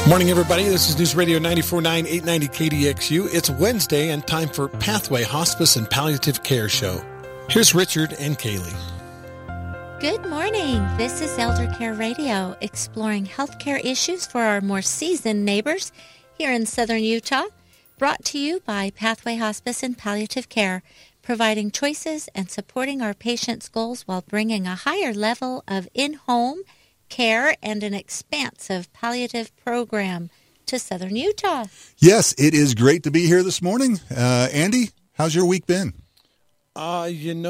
Morning, everybody. This is News Radio 94.9, 890 KDXU. It's Wednesday and time for Pathway Hospice and Palliative Care Show. Here's Richard and Kaylee. Good morning. This is Elder Care Radio, exploring healthcare issues for our more seasoned neighbors here in southern Utah. Brought to you by Pathway Hospice and Palliative Care, providing choices and supporting our patients' goals while bringing a higher level of in-home care and an expansive palliative program to southern Utah. Yes, it is great to be here this morning. Andy, how's your week been? My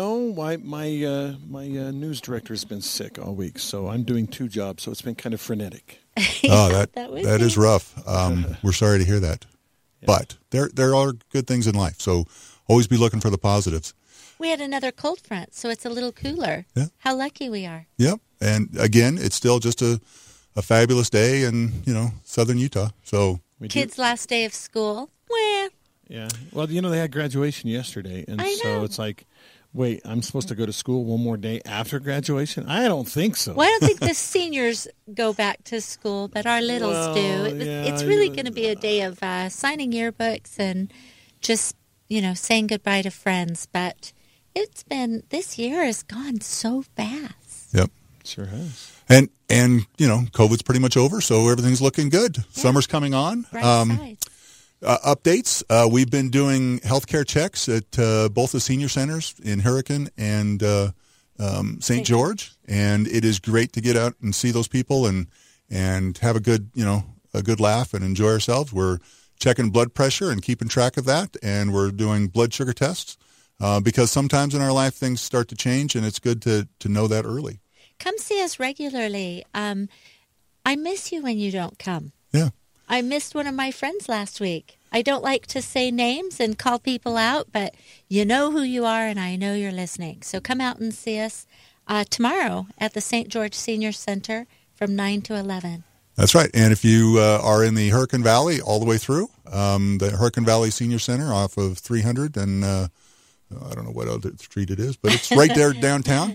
news director has been sick all week, so I'm doing two jobs, so it's been kind of frenetic. Oh, that is rough. We're sorry to hear that. Yeah. But there are good things in life, so always be looking for the positives. We had another cold front, so it's a little cooler. Yeah. How lucky we are. Yep. And again, it's still just a fabulous day in, southern Utah. So kids' last day of school. Well. Yeah. Well, they had graduation yesterday, and so it's like, wait, I'm supposed to go to school one more day after graduation? I don't think so. Well, I don't think the seniors go back to school, but our littles do. It's really going to be a day of signing yearbooks and just, saying goodbye to friends. But this year has gone so fast. Yep. Sure has. And COVID's pretty much over, so everything's looking good. Yeah. Summer's coming on. Updates. We've been doing healthcare checks at both the senior centers in Hurricane and St. George, and it is great to get out and see those people and have a good laugh and enjoy ourselves. We're checking blood pressure and keeping track of that, and we're doing blood sugar tests because sometimes in our life things start to change, and it's good to know that early. Come see us regularly. I miss you when you don't come. Yeah. I missed one of my friends last week. I don't like to say names and call people out, but you know who you are, and I know you're listening. So come out and see us tomorrow at the St. George Senior Center from 9 to 11. That's right. And if you are in the Hurricane Valley all the way through, the Hurricane Valley Senior Center off of 300 and I don't know what other street it is, but it's right there downtown.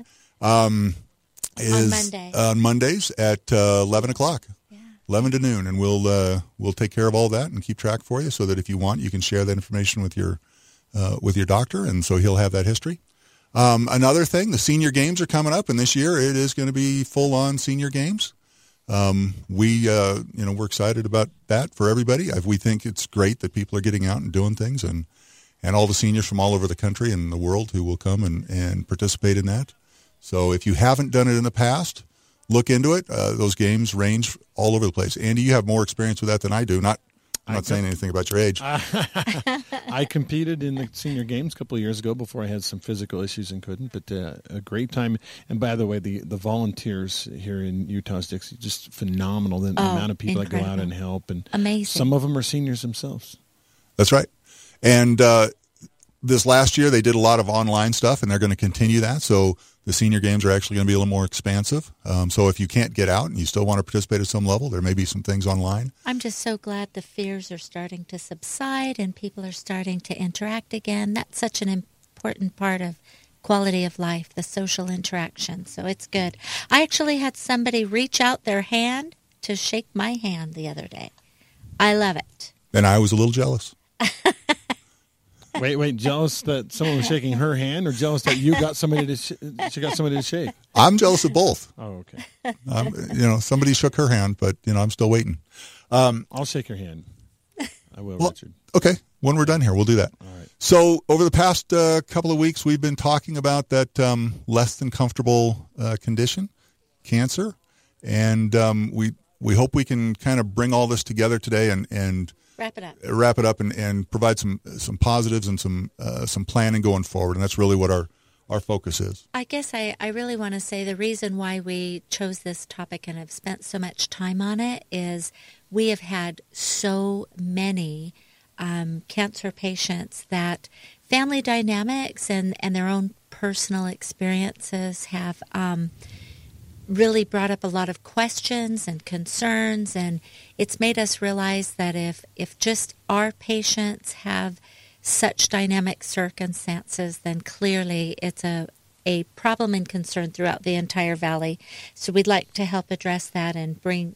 On Mondays at 11 o'clock, 11 to noon, and we'll take care of all that and keep track for you so that if you want, you can share that information with your doctor, and so he'll have that history. Another thing, the senior games are coming up, and this year it is going to be full-on senior games. We're excited about that for everybody. We think it's great that people are getting out and doing things, and all the seniors from all over the country and the world who will come and participate in that. So if you haven't done it in the past, look into it. Those games range all over the place. Andy, you have more experience with that than I do. I'm not saying anything about your age. I competed in the senior games a couple of years ago before I had some physical issues and couldn't, but a great time. And by the way, the volunteers here in Utah's Dixie, just phenomenal. The amount of people incredible. That go out and help. And amazing. Some of them are seniors themselves. That's right. And this last year they did a lot of online stuff, and they're going to continue that. So the senior games are actually going to be a little more expansive. So if you can't get out and you still want to participate at some level, there may be some things online. I'm just so glad the fears are starting to subside and people are starting to interact again. That's such an important part of quality of life, the social interaction. So it's good. I actually had somebody reach out their hand to shake my hand the other day. I love it. And I was a little jealous. Wait, jealous that someone was shaking her hand, or jealous that you got somebody she got somebody to shake? I'm jealous of both. Oh, okay. Somebody shook her hand, but I'm still waiting. I'll shake your hand. I will, Richard. Okay, when we're done here, we'll do that. All right. So over the past couple of weeks, we've been talking about that less than comfortable condition, cancer, and we hope we can kind of bring all this together today and wrap it up and provide some positives and some planning going forward. And that's really what our focus is. I guess I really want to say the reason why we chose this topic and have spent so much time on it is we have had so many cancer patients that family dynamics and their own personal experiences have really brought up a lot of questions and concerns, and it's made us realize that if just our patients have such dynamic circumstances, then clearly it's a problem and concern throughout the entire valley. So we'd like to help address that and bring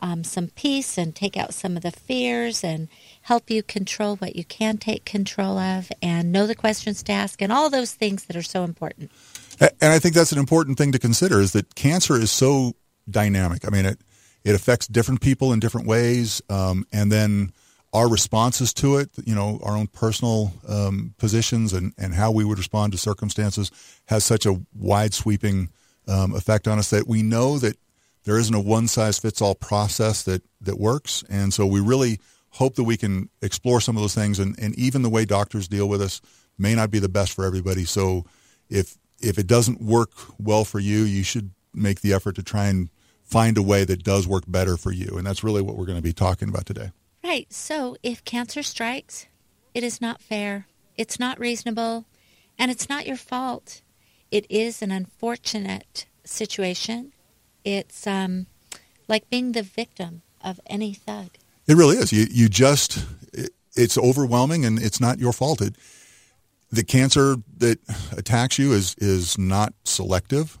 some peace and take out some of the fears and help you control what you can take control of and know the questions to ask and all those things that are so important. And I think that's an important thing to consider, is that cancer is so dynamic. I mean, it affects different people in different ways, and then our responses to it, our own personal positions and how we would respond to circumstances has such a wide sweeping effect on us that we know that there isn't a one-size-fits-all process that works. And so we really hope that we can explore some of those things. And even the way doctors deal with us may not be the best for everybody. So if it doesn't work well for you, you should make the effort to try and find a way that does work better for you. And that's really what we're going to be talking about today. Right. So if cancer strikes, it is not fair, it's not reasonable, and it's not your fault. It is an unfortunate situation. It's like being the victim of any thug. It really is. It's overwhelming, and it's not your fault. The cancer that attacks you is not selective.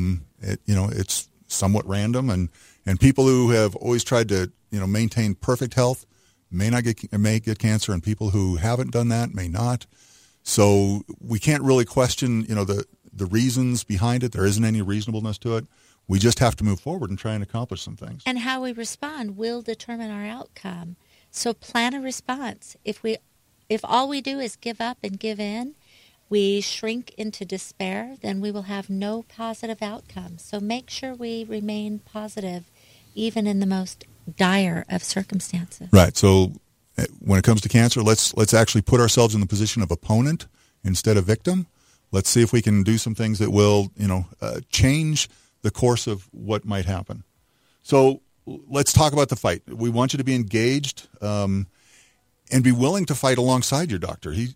It's somewhat random, and people who have always tried to maintain perfect health may get cancer, and people who haven't done that may not. So we can't really question the reasons behind it. There isn't any reasonableness to it. We just have to move forward and try and accomplish some things. And how we respond will determine our outcome. So plan a response. If all we do is give up and give in, we shrink into despair, then we will have no positive outcome. So make sure we remain positive, even in the most dire of circumstances. Right. So when it comes to cancer, let's actually put ourselves in the position of opponent instead of victim. Let's see if we can do some things that will, change the course of what might happen. So let's talk about the fight. We want you to be engaged and be willing to fight alongside your doctor. He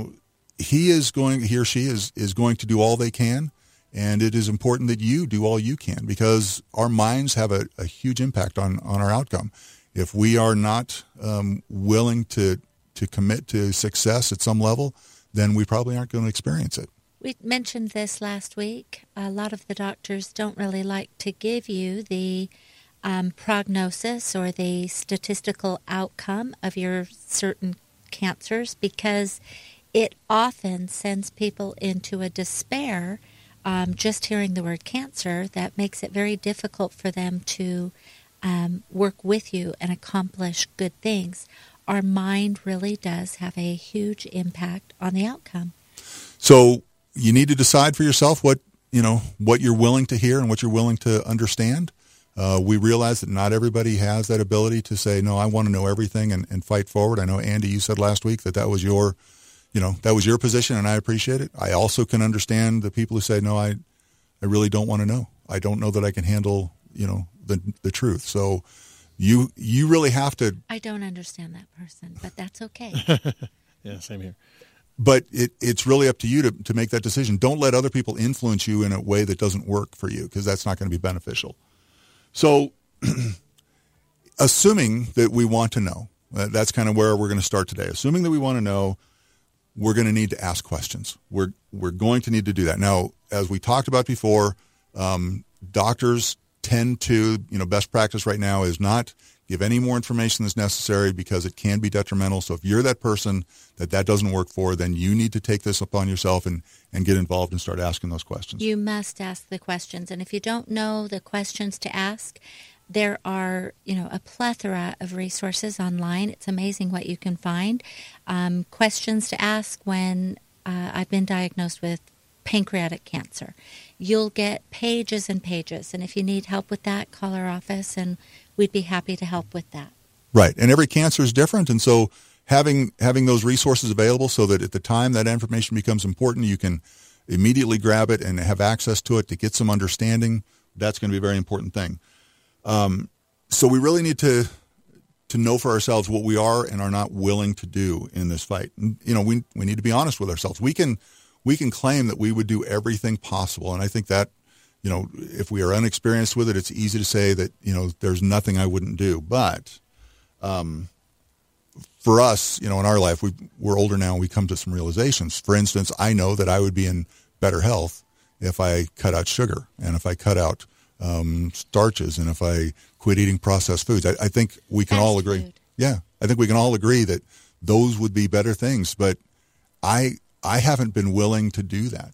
or she is going to do all they can, and it is important that you do all you can, because our minds have a huge impact on our outcome. If we are not willing to commit to success at some level, then we probably aren't going to experience it. We mentioned this last week. A lot of the doctors don't really like to give you the prognosis or the statistical outcome of your certain cancers, because it often sends people into a despair. Just hearing the word cancer, that makes it very difficult for them to work with you and accomplish good things. Our mind really does have a huge impact on the outcome. So you need to decide for yourself what you're willing to hear and what you're willing to understand. We realize that not everybody has that ability to say, no, I want to know everything and fight forward. I know, Andy, you said last week that was your position, and I appreciate it. I also can understand the people who say, no, I really don't want to know. I don't know that I can handle, the truth. So you really have to. I don't understand that person, but that's okay. Yeah, same here. But it's really up to you to make that decision. Don't let other people influence you in a way that doesn't work for you, because that's not going to be beneficial. So assuming that we want to know, that's kind of where we're going to start today. Assuming that we want to know, we're going to need to ask questions. We're going to need to do that. Now, as we talked about before, doctors tend to, best practice right now is not give any more information that's necessary, because it can be detrimental. So if you're that person that doesn't work for, then you need to take this upon yourself and get involved and start asking those questions. You must ask the questions. And if you don't know the questions to ask, there are, a plethora of resources online. It's amazing what you can find. Questions to ask when I've been diagnosed with pancreatic cancer. You'll get pages and pages. And if you need help with that, call our office and we'd be happy to help with that. Right. And every cancer is different. And so having those resources available so that at the time that information becomes important, you can immediately grab it and have access to it to get some understanding, that's going to be a very important thing. So we really need to know for ourselves what we are and are not willing to do in this fight. And, we need to be honest with ourselves. We can claim that we would do everything possible. And I think that, if we are unexperienced with it, it's easy to say that, there's nothing I wouldn't do. But for us, in our life, we're older now and we come to some realizations. For instance, I know that I would be in better health if I cut out sugar and if I cut out starches, and if I quit eating processed foods. I think we can all agree. Food. Yeah, I think we can all agree that those would be better things. But I haven't been willing to do that,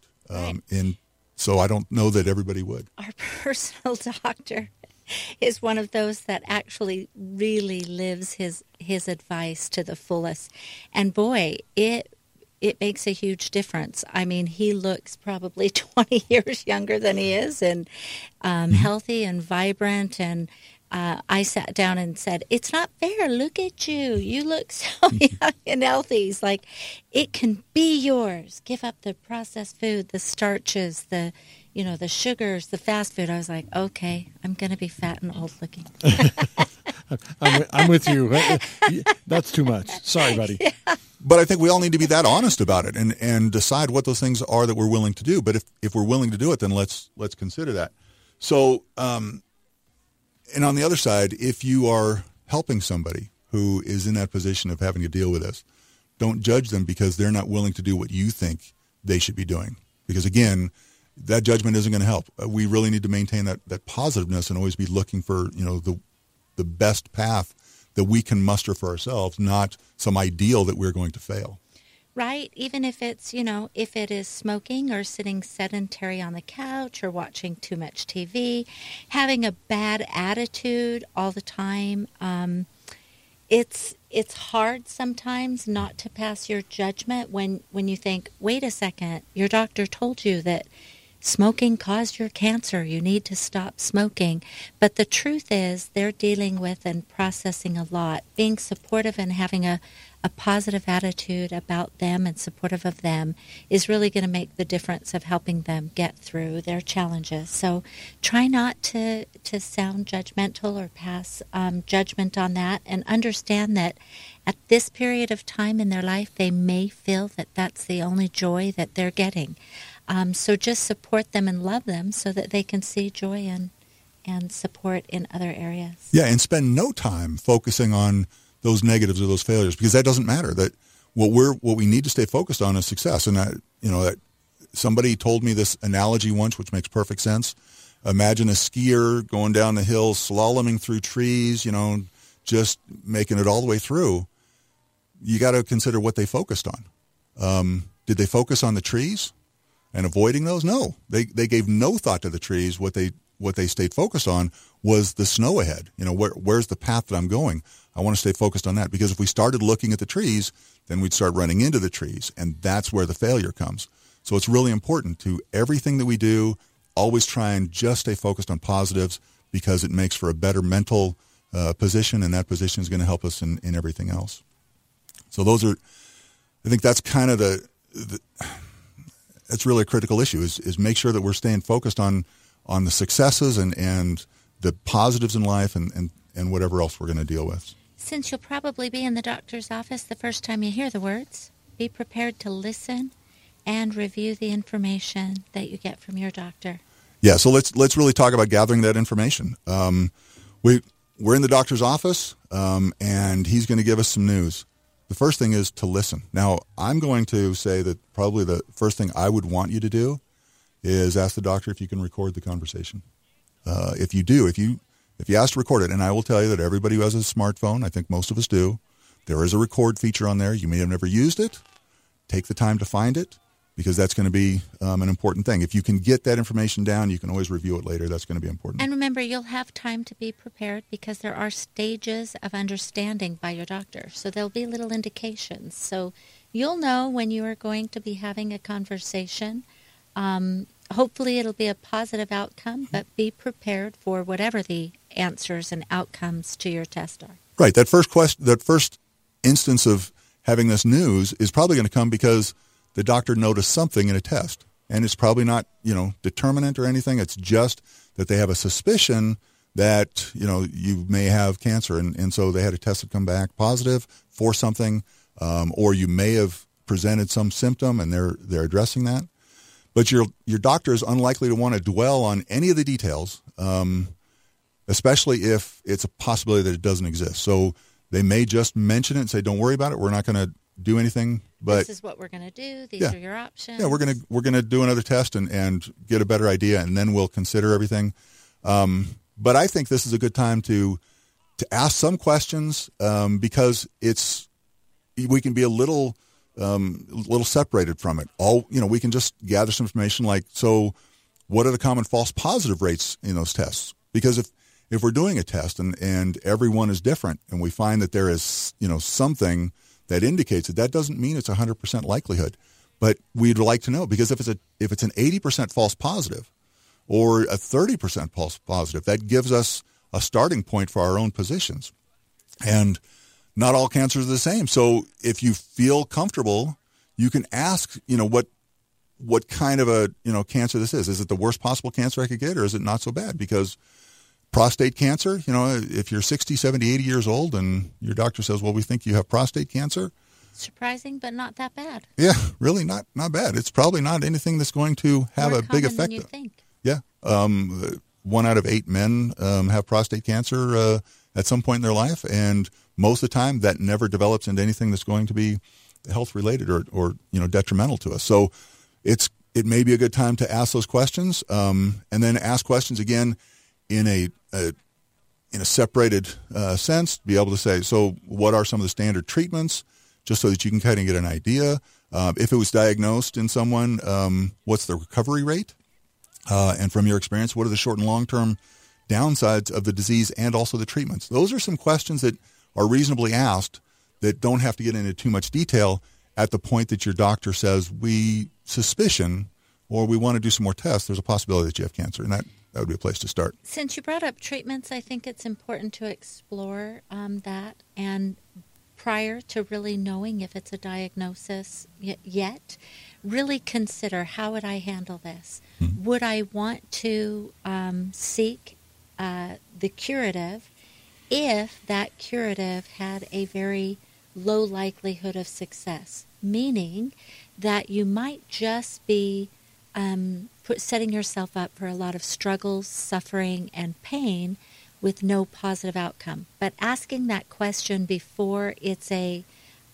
so I don't know that everybody would. Our personal doctor is one of those that actually really lives his advice to the fullest. And boy, it makes a huge difference. I mean, he looks probably 20 years younger than he is, and healthy and vibrant. And I sat down and said, "It's not fair. Look at you. You look so young and healthy." He's like, "It can be yours. Give up the processed food, the starches, the sugars, the fast food." I was like, okay, I'm going to be fat and old looking. I'm with you. That's too much. Sorry, buddy. Yeah. But I think we all need to be that honest about it and decide what those things are that we're willing to do. But if we're willing to do it, then let's consider that. So, and on the other side, if you are helping somebody who is in that position of having to deal with this, don't judge them because they're not willing to do what you think they should be doing. Because again, that judgment isn't going to help. We really need to maintain that positiveness and always be looking for, the best path that we can muster for ourselves, not some ideal that we're going to fail. Right. Even if it's, if it is smoking or sitting sedentary on the couch or watching too much TV, having a bad attitude all the time, it's hard sometimes not to pass your judgment when you think, wait a second, your doctor told you that smoking caused your cancer. You need to stop smoking. But the truth is they're dealing with and processing a lot. Being supportive and having a positive attitude about them and supportive of them is really going to make the difference of helping them get through their challenges. So try not to sound judgmental or pass judgment on that, and understand that at this period of time in their life, they may feel that that's the only joy that they're getting. So just support them and love them so that they can see joy and support in other areas. Yeah, and spend no time focusing on those negatives or those failures, because that doesn't matter. That what we need to stay focused on is success. And that somebody told me this analogy once, which makes perfect sense. Imagine a skier going down the hill, slaloming through trees, just making it all the way through. You got to consider what they focused on. Did they focus on the trees and avoiding those? No, they gave no thought to the trees. What they stayed focused on was the snow ahead. Where's the path that I'm going? I want to stay focused on that, because if we started looking at the trees, then we'd start running into the trees, and that's where the failure comes. So it's really important to everything that we do, always try and just stay focused on positives, because it makes for a better mental position, and that position is going to help us in everything else. So I think that's kind of that's really a critical issue, is make sure that we're staying focused on the successes and the positives in life and whatever else we're going to deal with. Since you'll probably be in the doctor's office the first time you hear the words, be prepared to listen and review the information that you get from your doctor. Yeah, so let's really talk about gathering that information. We're in the doctor's office, and he's going to give us some news. The first thing is to listen. Now, I'm going to say that probably the first thing I would want you to do is ask the doctor if you can record the conversation. If you ask to record it, and I will tell you that everybody who has a smartphone, I think most of us do, there is a record feature on there. You may have never used it. Take the time to find it, because that's going to be an important thing. If you can get that information down, you can always review it later. That's going to be important. And remember, you'll have time to be prepared, because there are stages of understanding by your doctor. So there'll be little indications. So you'll know when you are going to be having a conversation. Hopefully it'll be a positive outcome, but be prepared for whatever the answers and outcomes to your test are. Right. That first instance of having this news is probably going to come because the doctor noticed something in a test, and it's probably not, determinant or anything. It's just that they have a suspicion that, you may have cancer. And so they had a test that come back positive for something, or you may have presented some symptom and they're addressing that. But your doctor is unlikely to want to dwell on any of the details, especially if it's a possibility that it doesn't exist. So they may just mention it and say, "Don't worry about it. We're not going to do anything." But this is what we're going to do. These are your options. Yeah, we're going to do another test and get a better idea, and then we'll consider everything. But I think this is a good time to ask some questions because we can be a little separated from it. We can just gather some information like, so what are the common false positive rates in those tests? Because if we're doing a test and everyone is different and we find that there is, something that indicates it, that doesn't mean it's 100% likelihood. But we'd like to know, because if it's an 80% false positive or a 30% false positive, that gives us a starting point for our own positions. And not all cancers are the same. So if you feel comfortable, you can ask, what kind of a, cancer this is. Is it the worst possible cancer I could get, or is it not so bad? Because prostate cancer, if you're 60, 70, 80 years old and your doctor says, well, we think you have prostate cancer. Surprising, but not that bad. Yeah, really not bad. It's probably not anything that's going to have a big effect. Than you think. Yeah. 1 out of 8 men have prostate cancer at some point in their life, and most of the time that never develops into anything that's going to be health related or detrimental to us. So it may be a good time to ask those questions, and then ask questions again in a separated sense. Be able to say, so what are some of the standard treatments, just so that you can kind of get an idea. If it was diagnosed in someone, what's the recovery rate? And from your experience, what are the short and long-term downsides of the disease and also the treatments? Those are some questions that are reasonably asked that don't have to get into too much detail at the point that your doctor says, we suspicion or we want to do some more tests, there's a possibility that you have cancer, and that would be a place to start. Since you brought up treatments, I think it's important to explore that, and prior to really knowing if it's a diagnosis yet, really consider, how would I handle this? Mm-hmm. Would I want to seek the curative if that curative had a very low likelihood of success? Meaning that you might just be setting yourself up for a lot of struggles, suffering, and pain with no positive outcome. But asking that question before it's a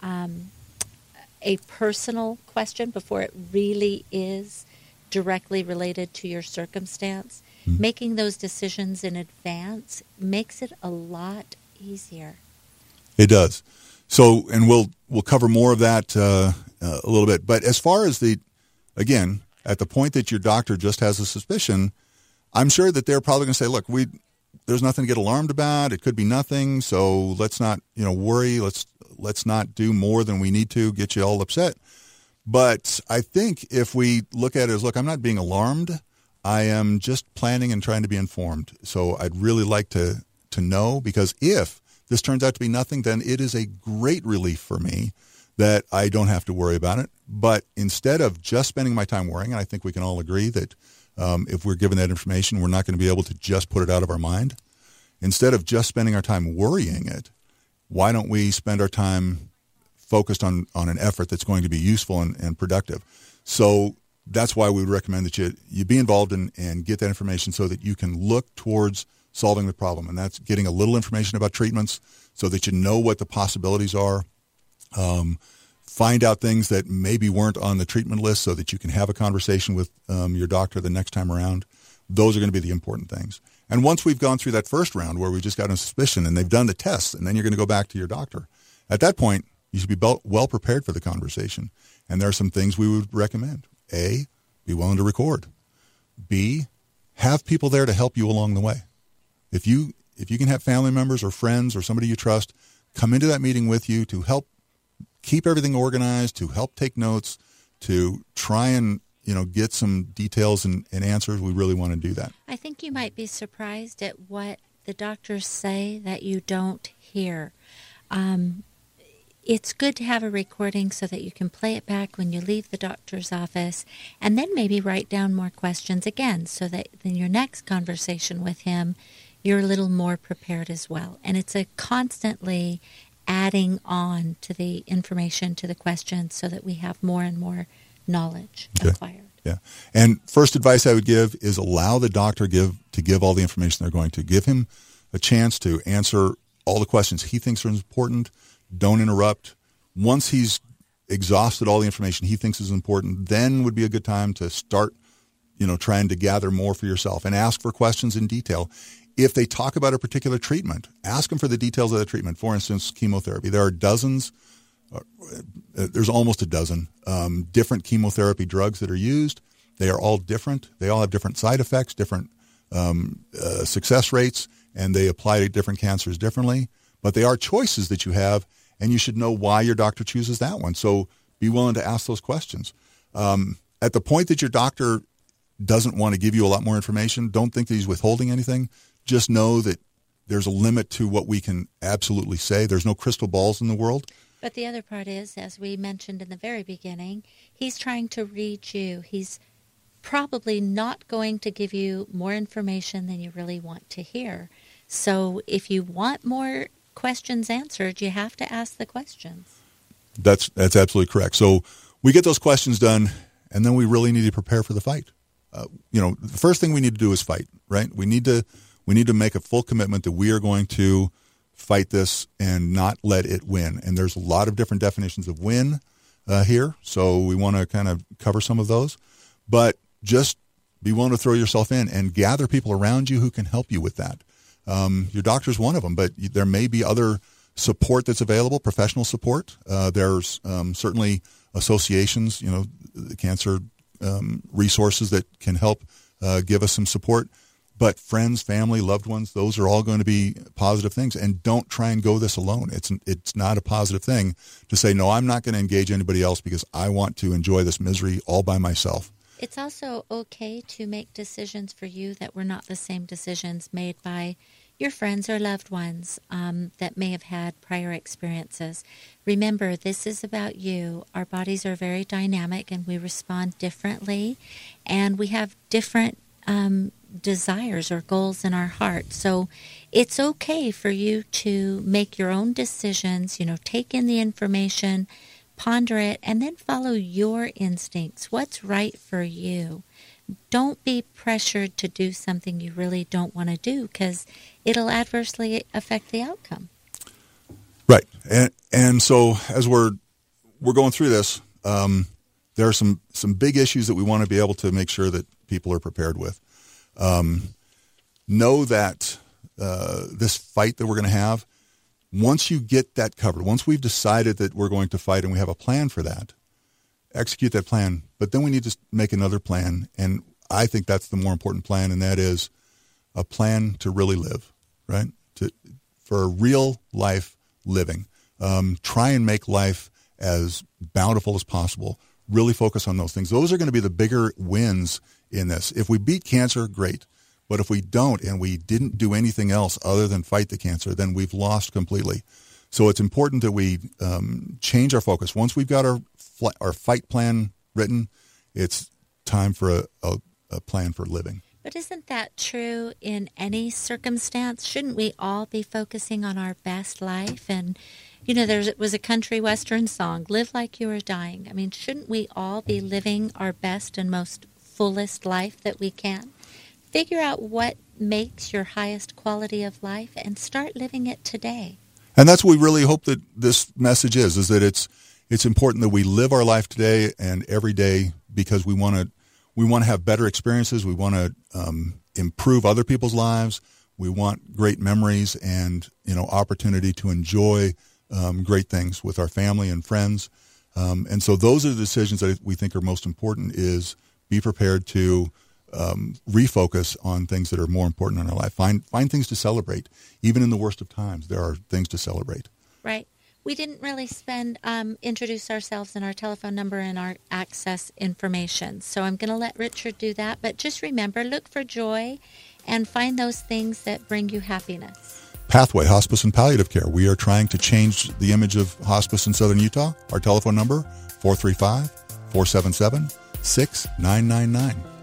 personal question, before it really is directly related to your circumstance, making those decisions in advance makes it a lot easier. It does. So, and we'll cover more of that a little bit. But as far as again, at the point that your doctor just has a suspicion, I'm sure that they're probably going to say, look, there's nothing to get alarmed about. It could be nothing. So let's not, worry. Let's not do more than we need to get you all upset. But I think if we look at it as, look, I'm not being alarmed. I am just planning and trying to be informed. So I'd really like to know, because if this turns out to be nothing, then it is a great relief for me that I don't have to worry about it. But instead of just spending my time worrying, and I think we can all agree that if we're given that information, we're not going to be able to just put it out of our mind. Instead of just spending our time worrying it, why don't we spend our time focused on an effort that's going to be useful and productive? So that's why we would recommend that you be involved and get that information so that you can look towards solving the problem. And that's getting a little information about treatments so that you know what the possibilities are. Find out things that maybe weren't on the treatment list so that you can have a conversation with your doctor the next time around. Those are going to be the important things. And once we've gone through that first round where we just got a suspicion and they've done the tests, and then you're going to go back to your doctor, at that point, you should be well prepared for the conversation. And there are some things we would recommend. A, be willing to record. B, have people there to help you along the way. If you can have family members or friends or somebody you trust come into that meeting with you to help keep everything organized, to help take notes, to try and get some details and answers, we really want to do that. I think you might be surprised at what the doctors say that you don't hear. It's good to have a recording so that you can play it back when you leave the doctor's office, and then maybe write down more questions again so that in your next conversation with him, you're a little more prepared as well. And it's a constantly adding on to the information, to the questions, so that we have more and more knowledge acquired. Yeah. And first advice I would give is allow the doctor to give all the information they're going to. Give him a chance to answer all the questions he thinks are important. Don't interrupt. Once he's exhausted all the information he thinks is important, then would be a good time to start trying to gather more for yourself and ask for questions in detail. If they talk about a particular treatment, ask them for the details of the treatment. For instance, chemotherapy. There are dozens, there's almost a dozen different chemotherapy drugs that are used. They are all different. They all have different side effects, different success rates, and they apply to different cancers differently. But they are choices that you have, and you should know why your doctor chooses that one. So be willing to ask those questions. At the point that your doctor doesn't want to give you a lot more information, don't think that he's withholding anything. Just know that there's a limit to what we can absolutely say. There's no crystal balls in the world. But the other part is, as we mentioned in the very beginning, he's trying to read you. He's probably not going to give you more information than you really want to hear. So if you want more questions answered, you have to ask the questions. That's absolutely correct. So we get those questions done, and then we really need to prepare for the fight. The first thing we need to do is fight, right? We need to make a full commitment that we are going to fight this and not let it win. And there's a lot of different definitions of win here, so we want to kind of cover some of those. But just be willing to throw yourself in and gather people around you who can help you with that. Your doctor's one of them, but there may be other support that's available, professional support. There's certainly associations, the cancer resources that can help give us some support. But friends, family, loved ones, those are all going to be positive things. And don't try and go this alone. It's not a positive thing to say, no, I'm not going to engage anybody else because I want to enjoy this misery all by myself. It's also okay to make decisions for you that were not the same decisions made by your friends or loved ones that may have had prior experiences. Remember, this is about you. Our bodies are very dynamic and we respond differently, and we have different desires or goals in our heart. So it's okay for you to make your own decisions, take in the information, ponder it, and then follow your instincts. What's right for you? Don't be pressured to do something you really don't want to do, because it'll adversely affect the outcome. Right. And so as we're going through this, there are some big issues that we want to be able to make sure that people are prepared with. Know that this fight that we're going to have, once you get that covered, once we've decided that we're going to fight and we have a plan for that, execute that plan. But then we need to make another plan, and I think that's the more important plan, and that is a plan to really live, right? For a real life living. Try and make life as bountiful as possible. Really focus on those things. Those are going to be the bigger wins in this. If we beat cancer, great. But if we don't and we didn't do anything else other than fight the cancer, then we've lost completely. So it's important that we change our focus. Once we've got our fight plan written, it's time for a plan for living. But isn't that true in any circumstance? Shouldn't we all be focusing on our best life? And, there was a country western song, "Live Like You Are Dying." I mean, shouldn't we all be living our best and most fullest life that we can? Figure out what makes your highest quality of life and start living it today. And that's what we really hope that this message is that it's important that we live our life today and every day, because we want to have better experiences. We want to improve other people's lives. We want great memories and opportunity to enjoy great things with our family and friends. And so those are the decisions that we think are most important. Is be prepared to refocus on things that are more important in our life. Find things to celebrate. Even in the worst of times, there are things to celebrate. Right. We didn't really introduce ourselves and our telephone number and our access information. So I'm going to let Richard do that. But just remember, look for joy and find those things that bring you happiness. Pathway Hospice and Palliative Care. We are trying to change the image of hospice in southern Utah. Our telephone number, 435-477-6999.